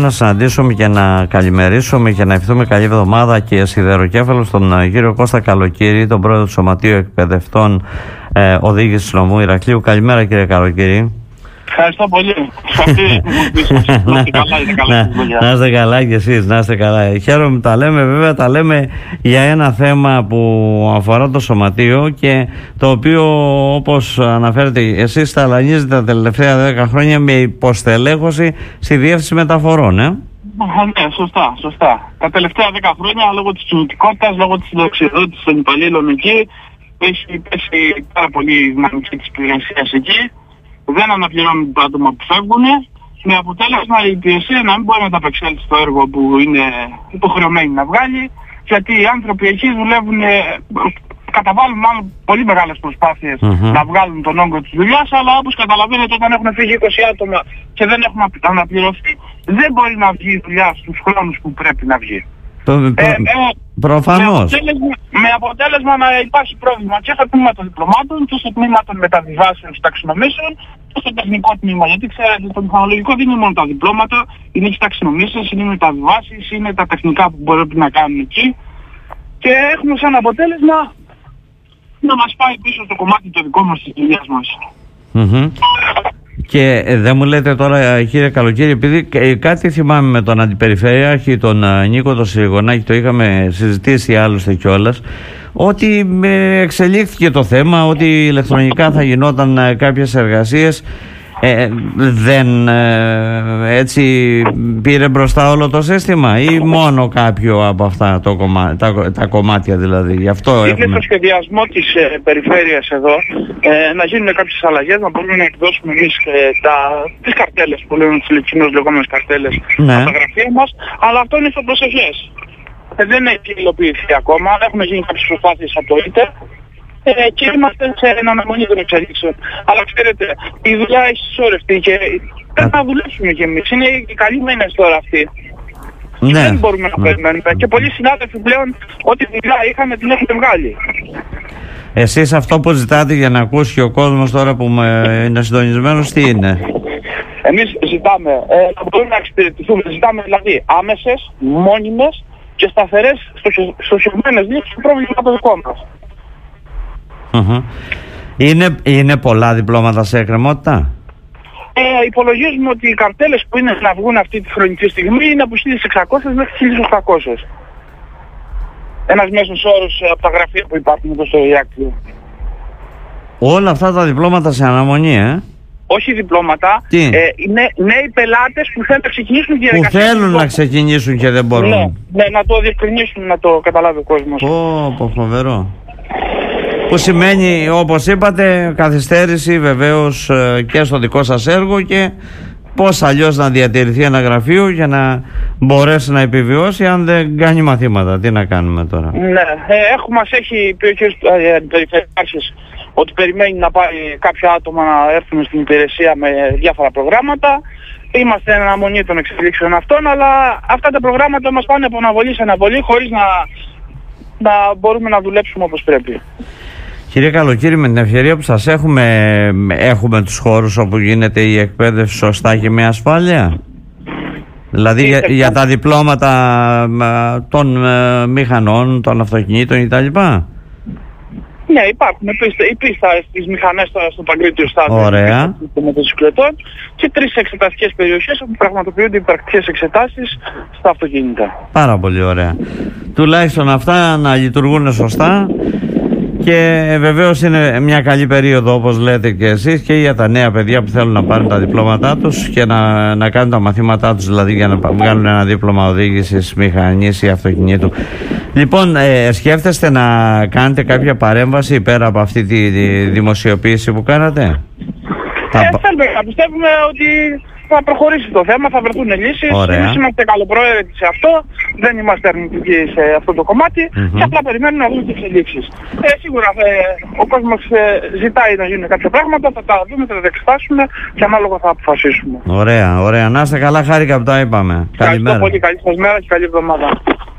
να συναντήσουμε και να καλημερίσουμε και να ευχηθούμε καλή εβδομάδα και σιδεροκέφαλο στον κύριο Κώστα Καλοκύρη, τον πρόεδρο του Σωματείου Εκπαιδευτών Οδήγησης Νομού Ηρακλείου. Καλημέρα, κύριε Καλοκύρη. Ευχαριστώ πολύ. Να είστε καλά κι εσείς, να είστε καλά. Χαίρομαι που τα λέμε, βέβαια τα λέμε για ένα θέμα που αφορά το Σωματείο και το οποίο, όπως αναφέρετε εσείς, ταλανίζεται τα τελευταία 10 χρόνια με υποστελέχωση στη διεύθυνση μεταφορών. Ναι, σωστά. Τα τελευταία 10 χρόνια, λόγω της κινητικότητας, λόγω της συνταξιοδότησης των υπαλλήλων εκεί, έχει πέσει πάρα πολύ η δυναμική της υπηρεσίας εκεί. Δεν αναπληρώνουν τα άτομα που φεύγουν, με αποτέλεσμα η υπηρεσία να μην μπορεί να ανταπεξέλθει στο έργο που είναι υποχρεωμένη να βγάλει, γιατί οι άνθρωποι εκεί δουλεύουν, καταβάλουν μάλλον πολύ μεγάλες προσπάθειες να βγάλουν τον όγκο της δουλειάς, αλλά όπως καταλαβαίνετε, όταν έχουν φύγει 20 άτομα και δεν έχουν αναπληρωθεί, δεν μπορεί να βγει η δουλειά στους χρόνους που πρέπει να βγει. Προφανώς. Με αποτέλεσμα να υπάρχει πρόβλημα και στο τμήμα των διπλωμάτων και στο τμήμα των μεταβιβάσεων και ταξινομήσεων και στο τεχνικό τμήμα. Γιατί ξέρετε, το μηχανολογικό δεν είναι μόνο τα διπλώματα, είναι και ταξινομήσεις, είναι οι μεταβιβάσεις, είναι τα τεχνικά που μπορούμε να κάνουμε εκεί. Και έχουμε σαν αποτέλεσμα να μας πάει πίσω στο κομμάτι το δικό μας της δουλειάς μας. Και δεν μου λέτε τώρα, κύριε Καλοκύρη, επειδή κάτι θυμάμαι με τον Αντιπεριφερειάρχη, τον Νίκο τον Συριγωνάκη, το είχαμε συζητήσει άλλωστε κιόλας, ότι εξελίχθηκε το θέμα, ότι ηλεκτρονικά θα γινόταν κάποιες εργασίες. Δεν έτσι πήρε μπροστά όλο το σύστημα ή μόνο κάποιο από αυτά τα κομμάτια δηλαδή? Γι' αυτό είναι το σχεδιασμό της περιφέρειας εδώ να γίνουν κάποιες αλλαγές, να μπορούμε να εκδώσουμε εμείς τις καρτέλες που λέμε, τις κοινώς λεγόμενες καρτέλες από τα γραφεία μας, αλλά αυτό είναι στο προσεχές. Δεν έχει υλοποιηθεί ακόμα, έχουν γίνει κάποιες προσπάθειες από το ΙΤΕ και είμαστε σε αναμονή των εξελίξεων. Αλλά ξέρετε, η δουλειά έχει συσσωρευτεί και πρέπει να δουλέψουμε κι εμείς. Είναι οι καλοί μήνες τώρα αυτοί. Ναι. Δεν μπορούμε να περιμένουμε. Και πολλοί συνάδελφοι πλέον ό,τι δουλειά είχαν την έχουν βγάλει. Εσείς αυτό που ζητάτε για να ακούσει ο κόσμος τώρα που είναι συντονισμένος, τι είναι? Εμείς ζητάμε να μπορούμε να εξυπηρετηθούμε. Ζητάμε δηλαδή άμεσες, μόνιμες και σταθερές στοχευμένες λύσεις στο πρόβλημα το δικό μας. Είναι πολλά διπλώματα σε εκκρεμότητα? Υπολογίζουμε ότι οι καρτέλες που είναι να βγουν αυτή τη χρονική στιγμή είναι από 1.600 μέχρι 1.800. Ένας μέσος όρος από τα γραφεία που υπάρχουν εδώ στο Ηράκλειο. Όλα αυτά τα διπλώματα σε αναμονή, Όχι διπλώματα, είναι νέοι πελάτες που θέλουν να ξεκινήσουν τη διαδικασία. Που θέλουν να ξεκινήσουν και δεν μπορούν. Ναι, να το διευκρινίσουν, να το καταλάβει ο κόσμος. Φοβερό. Που σημαίνει, όπως είπατε, καθυστέρηση βεβαίως και στο δικό σας έργο και πώς αλλιώς να διατηρηθεί ένα γραφείο για να μπορέσει να επιβιώσει αν δεν κάνει μαθήματα. Τι να κάνουμε τώρα? Ναι, μας έχει πει ο κ. Περιφερειάρχης ότι περιμένει να πάει κάποια άτομα να έρθουν στην υπηρεσία με διάφορα προγράμματα. Είμαστε εν αναμονή των εξελίξεων αυτών, αλλά αυτά τα προγράμματα μας πάνε από αναβολή σε αναβολή χωρίς να μπορούμε να δουλέψουμε όπως πρέπει. Κύριε Καλοκύρη, με την ευκαιρία που σας έχουμε τους χώρους όπου γίνεται η εκπαίδευση σωστά και με ασφάλεια? Δηλαδή για τα διπλώματα των μηχανών, των αυτοκινήτων κτλ. Ναι, υπάρχουν η πίστα στις μηχανές στο Παγκρίτιο στάδιο των μοτοσυκλετών και 3 εξεταστικές περιοχές όπου πραγματοποιούνται οι πρακτικές εξετάσεις στα αυτοκίνητα. Πάρα πολύ ωραία. Τουλάχιστον αυτά να λειτουργούν σωστά. Και βεβαίως είναι μια καλή περίοδο, όπως λέτε και εσείς, και για τα νέα παιδιά που θέλουν να πάρουν τα διπλώματά τους και να κάνουν τα μαθήματά τους, δηλαδή για να βγάλουν ένα δίπλωμα οδήγησης μηχανής ή αυτοκινήτου. Λοιπόν, σκέφτεστε να κάνετε κάποια παρέμβαση πέρα από αυτή τη δημοσιοποίηση που κάνατε? Θέλουμε να πιστεύουμε ότι θα προχωρήσει το θέμα, θα βρεθούν λύσεις. Εμείς είμαστε καλοπροαίρετοι σε αυτό, δεν είμαστε αρνητικοί σε αυτό το κομμάτι και απλά περιμένουμε να δούμε τις εξελίξεις. Σίγουρα ο κόσμος ζητάει να γίνουν κάποια πράγματα, θα τα δούμε, θα τα εξετάσουμε και ανάλογα θα αποφασίσουμε. Ωραία. Να είστε καλά, χάρηκα που τα είπαμε. Ευχαριστώ πολύ, καλή σας μέρα και καλή εβδομάδα.